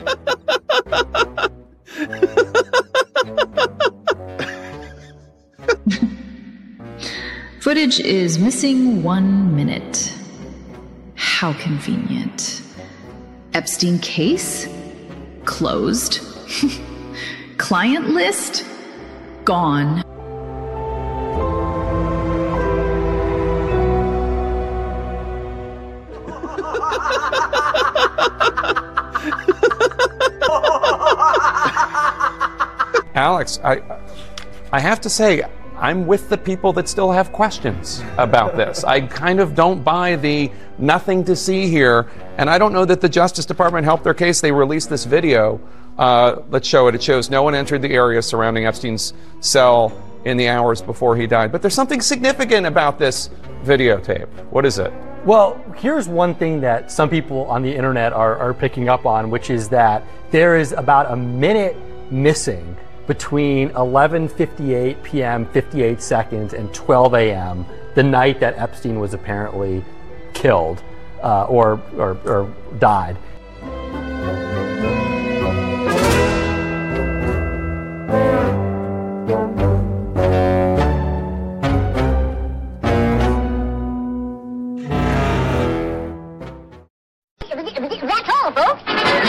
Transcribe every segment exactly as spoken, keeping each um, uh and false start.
Footage is missing one minute. How convenient. Epstein case? Closed. Client list? Gone. Alex, I, I have to say, I'm with the people that still have questions about this. I kind of don't buy the nothing to see here, and I don't know that the Justice Department helped their case. They released this video. Uh, let's show it. It shows no one entered the area surrounding Epstein's cell in the hours before he died. But there's something significant about this videotape. What is it? Well, here's one thing that some people on the internet are, are picking up on, which is that there is about a minute missing between eleven fifty-eight p m fifty-eight seconds and twelve a m the night that Epstein was apparently killed uh, or, or, or died. That's all, folks.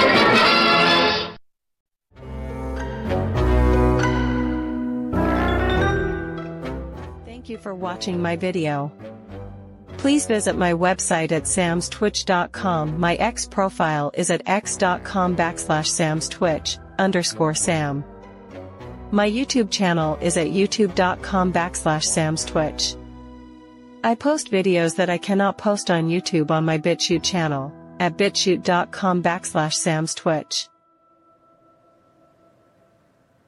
Thank you for watching my video. Please visit my website at sams twitch dot com. My X profile is at x.com backslash samstwitch underscore sam. My YouTube channel is at youtube.com backslash samstwitch. I post videos that I cannot post on YouTube on my BitChute channel at bitchute.com backslash samstwitch.